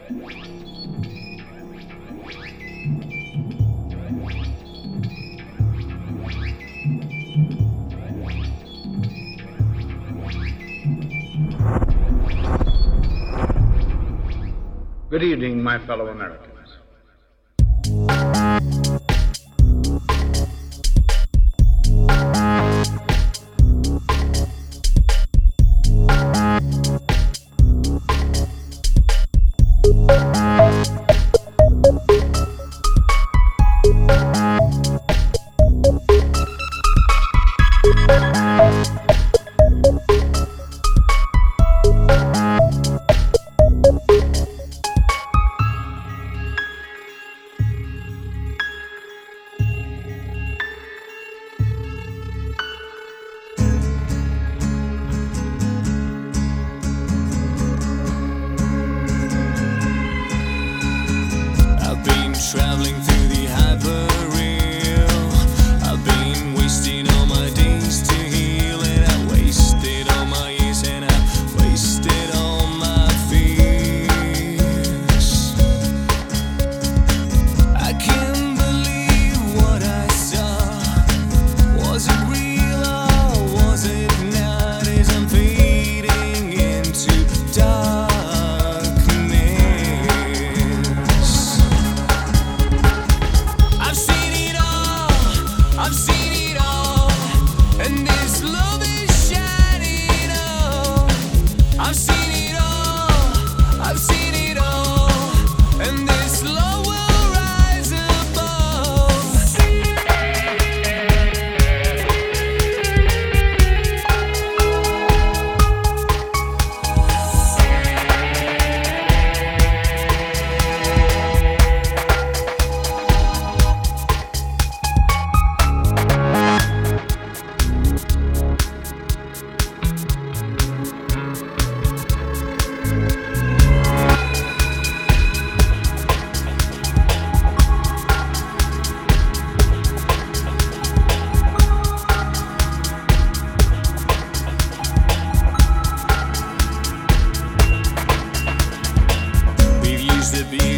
Good evening, my fellow Americans. Traveling through the hyperreal, I've been wasting all my days to heal, and I wasted all my years, and I wasted all my fears. I can't believe what I saw. Was it real or was it not? As I'm fading into darkness. I've seen it all, and this love is shining on. I've seen it all, and this love will rise above. The